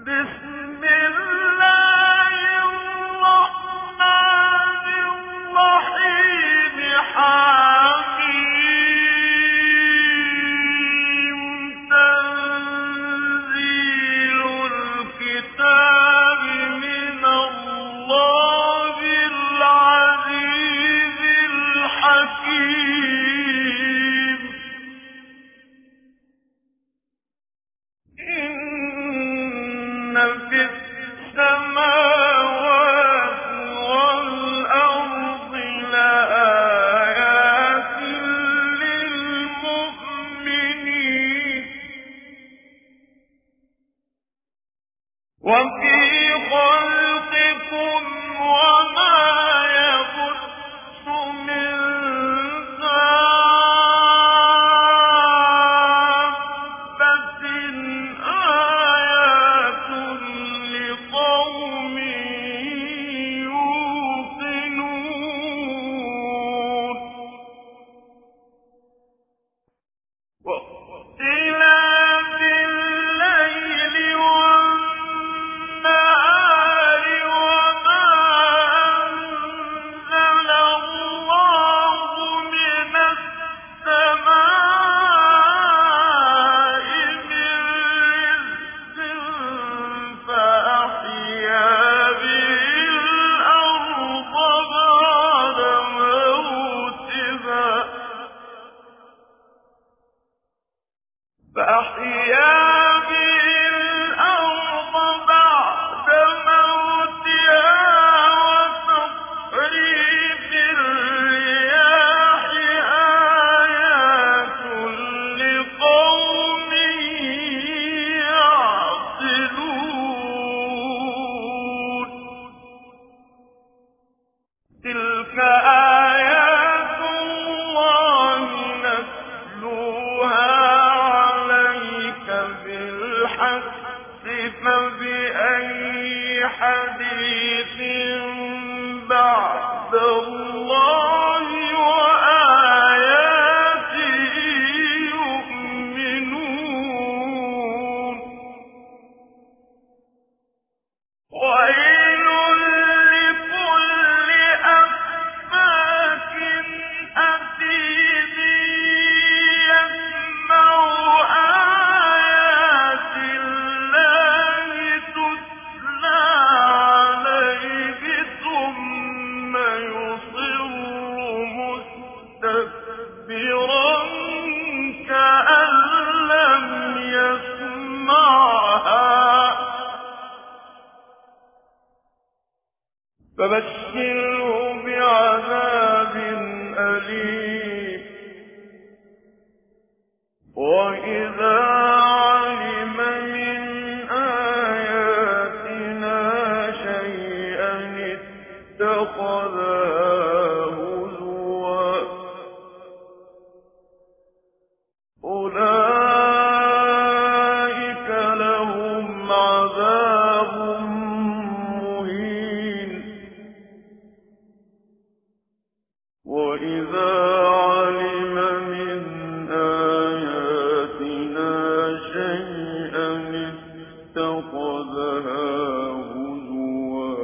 بسم الله الرحمن الرحيم حميم تنزيل الكتاب من الله العزيز الحكيم إن في السماوات والأرض لآيات للمؤمنين وفي خلقكم وما يبث من دابة آيات لقوم يوقنون واختلاف الليل والنهار وما أنزل الله من السماء من رزق فأحيا به الأرض بعد موتها وتصريف الرياح آيات لقوم يعقلون تلك آيات الله نتلوها عليك بالحق فبأي حديث بعد الله وآياته يؤمنون ويل لكل أفاك أثيم يسمع آيات الله تتلى عليه ثم يصر مستكبرا كأن لم يسمعها فبشره بعذاب أليم وإذا علم من آياتنا شيئا اتخذها هزوا أولئك لهم عذاب مهين وإذا علم من آياتنا شيئا اتخذها هزوا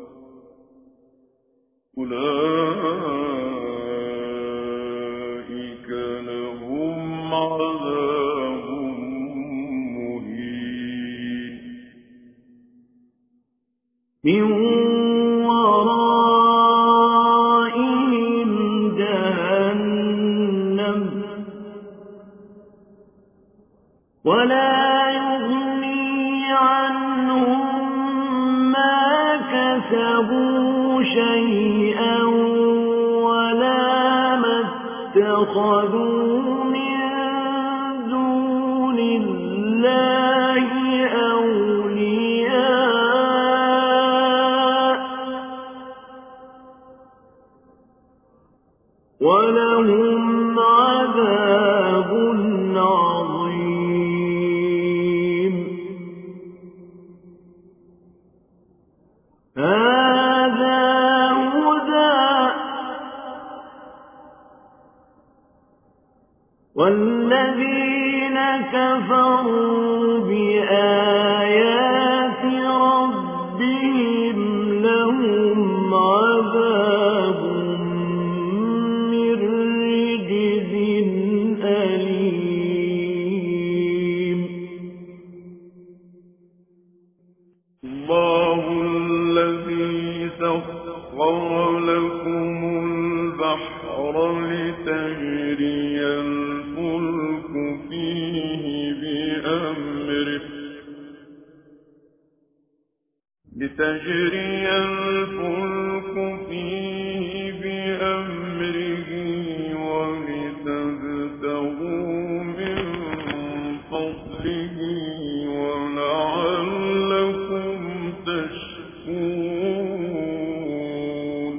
أولئك لهم عذاب مهين من ورائهم جهنم ولا يغني عنهم ما كسبوا شيئا ولا ما اتخذوا من دون الله أولياء ولهم عذاب عظيم هذا هدى والذين كفروا بآيات الله الذي سخر لكم البحر لتجري الفلك فيه بأمره ولتبتغوا من فضله ولعلكم تشكرون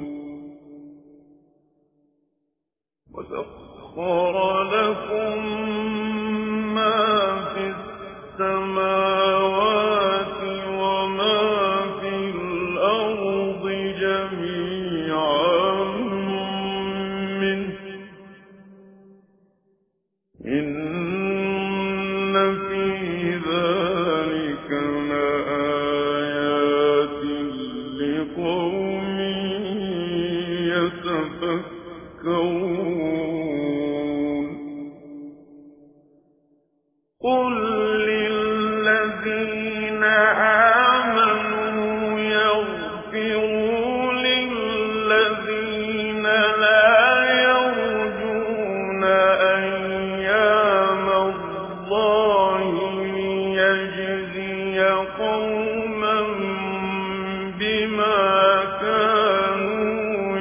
وسخر لكم ما في السماوات وما في الأرض جميعا منه إن في ذلك لآيات لقوم يتفكرون قل للذين آمنوا يغفروا للذين لا يرجون أيام الله ليجزي قوما بما كانوا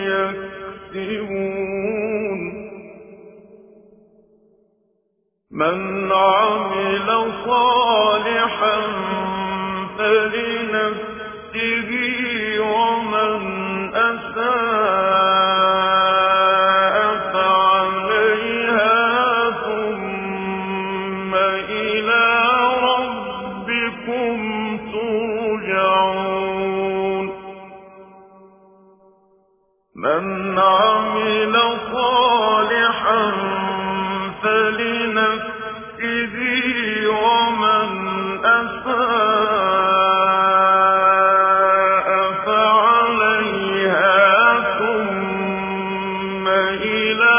يكسبون من عمل صالحا فلنفسه ومن أساء فعليها ثم إلى ربكم ترجعون من عمل صالحا فلنفسه ومن أساء فعليها ثم إلى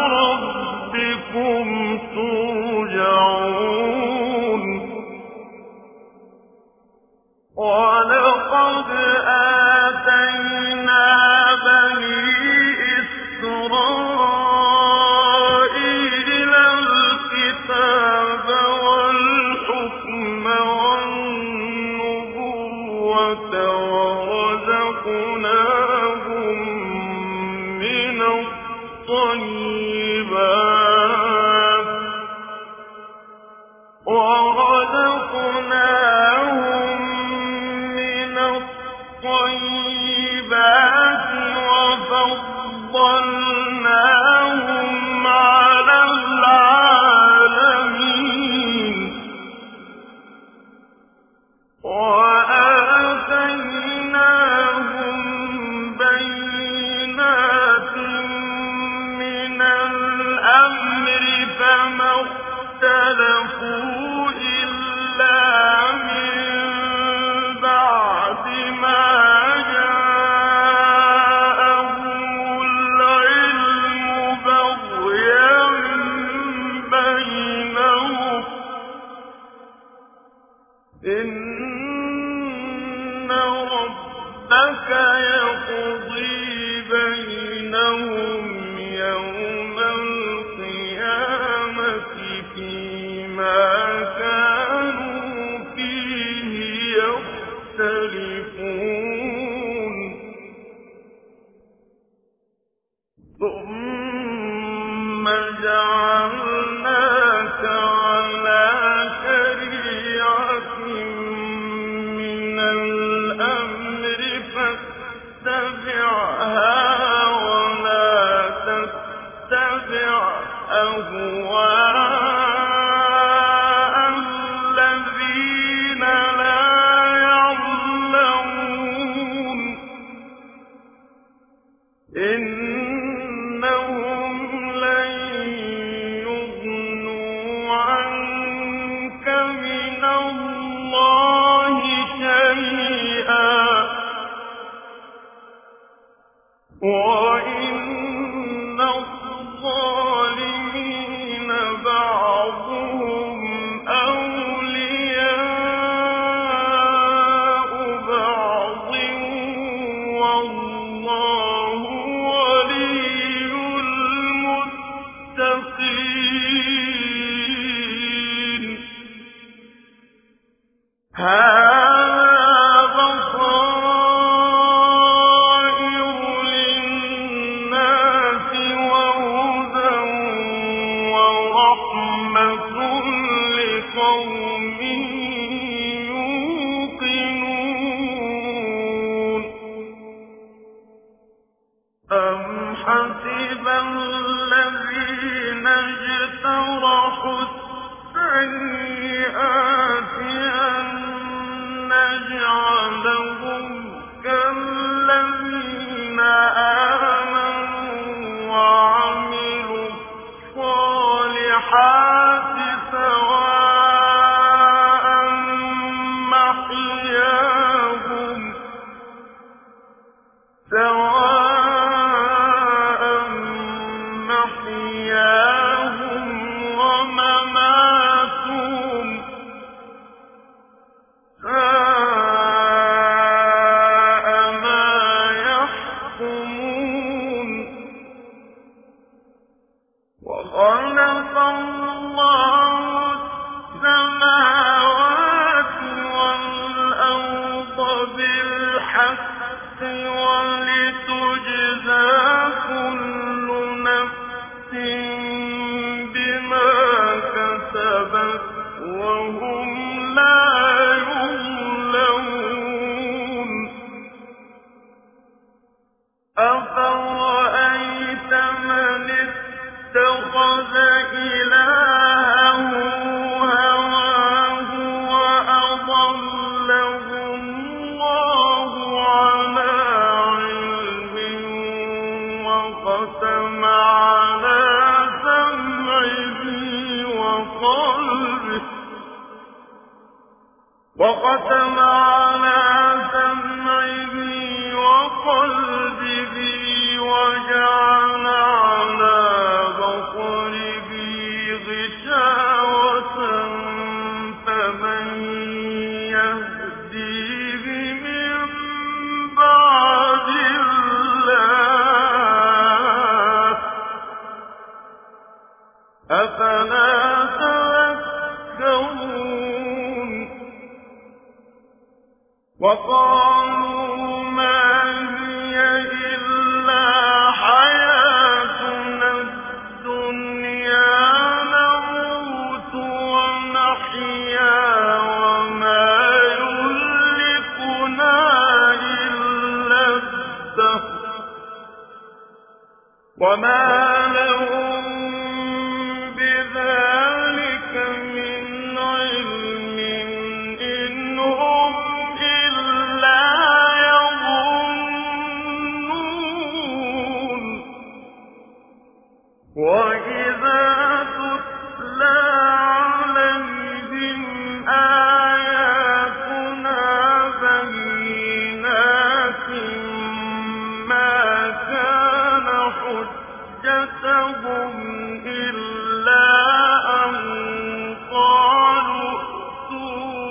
ربكم ترجعون ولقد آتينا بني إسرائيل الكتاب والحكم والنبوة ورزقناهم من الطيبات وفضلناهم على العالمين وآتيناهم بينات من الأمر فما اختلفوا إلا من بعد ما إن ربك يقضي بينهم يوم القيامة فيما كانوا فيه يختلفون ثم جعلناك على شريعة من الأمر السيئات أن نجعلهم كالذين آمنوا وعملوا الصالحات سواء محياهم ومماتهم ساء ما يحكمون وخلق الله السماوات والأرض بالحق ولتجزى كل نفس بما كسبت وهم لا يظلمون أفرأيت من اتخذ إلهه هواه وأضله الله على علم وختم على سمعه وقلبه وجعل على بصره غشاوة فمن يهديه من بعد الله أفلا تذكرون وقالوا ما هي إلا حياتنا الدنيا نموت ونحيا وما يهلكنا إلا الدهر وما لهم بذلك من علم إن هم إلا يظنون وإذا تتلى عليهم آياتنا بينات ما كان حجتهم إلا أن قالوا ائتوا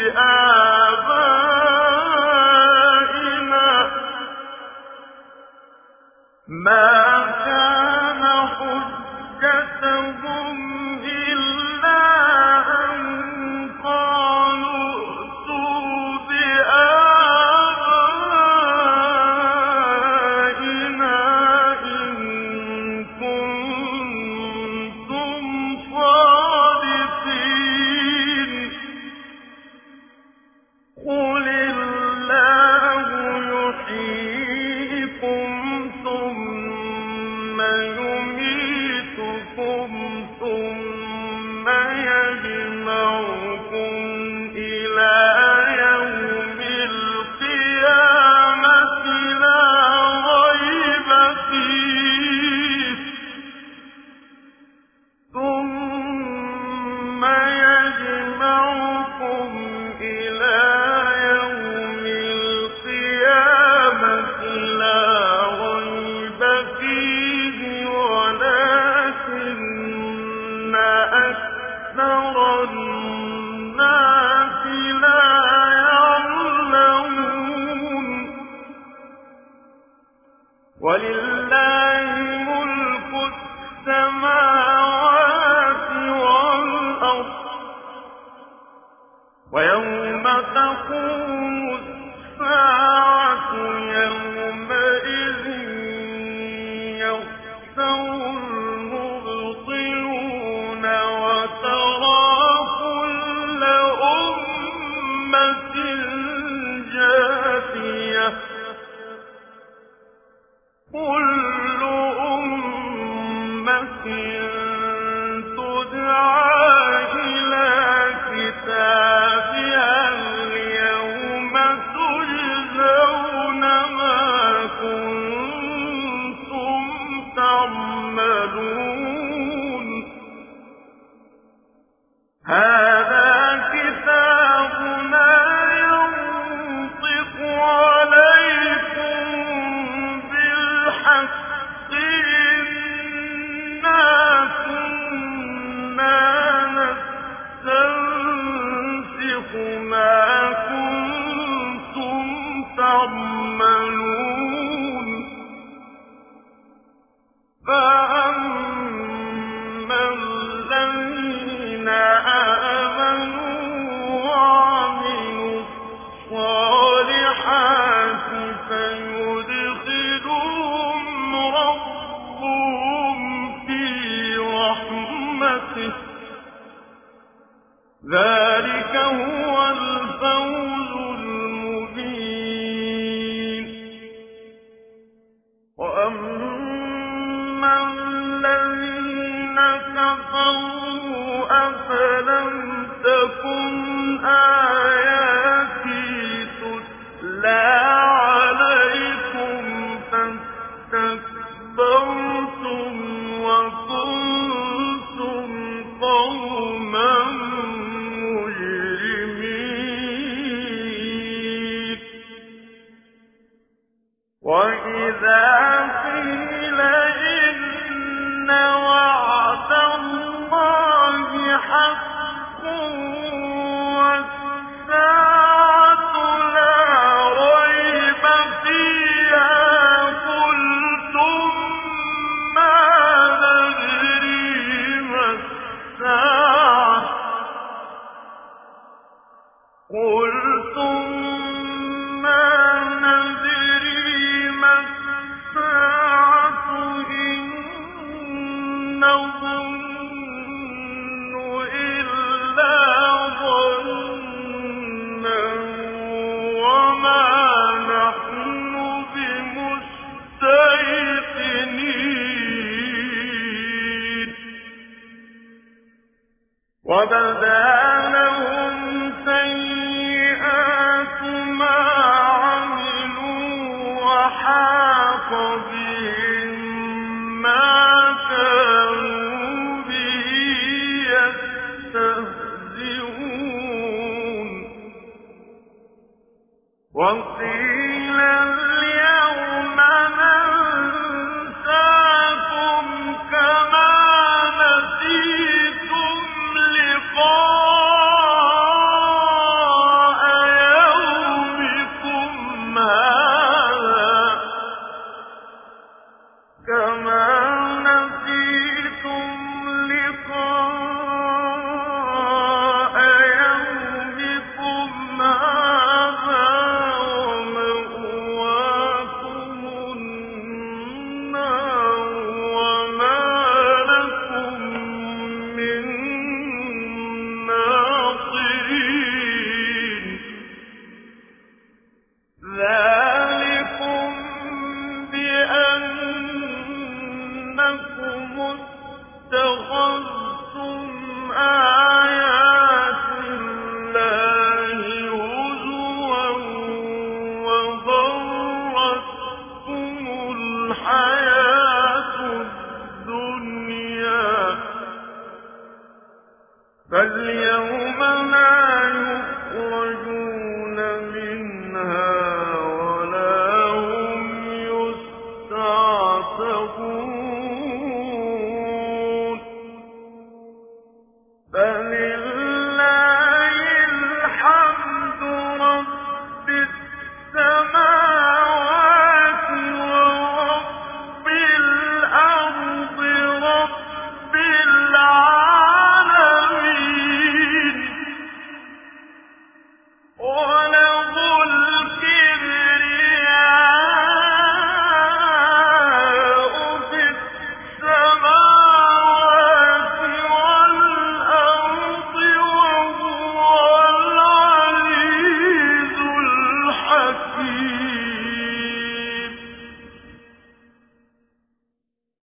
بآبائنا ما كان حجتهم إلا أن قالوا ائتوا بآبائنا إن كنتم صادقين قل الله يحييكم ثم يميتكم ثم يجمعكم إلى يوم القيامة لا ريب فيه ثم يجمعكم إلى يوم القيامة لا ريب فيه ولكن أكثر الناس لا يعلمون ولله ملك السماوات والأرض ويوم تقوم الساعة يومئذ يخسر المبطلون وترى كل أمة جاثية كل أمة تدعى إلى وإذا قيل إن وعد الله حق والساعة لا ريب فيها قلتم ما ندري ما الساعة إن نظن إلا ظنا وما نحن بمستيقنين وبدا لهم سيئات ما عملوا وحاق بهم ما كانوا به يستهزئون وقيل اليوم ننساكم كما نسيتم لقاء يومكم هذا ومأواكم النار وما لكم من ناصرين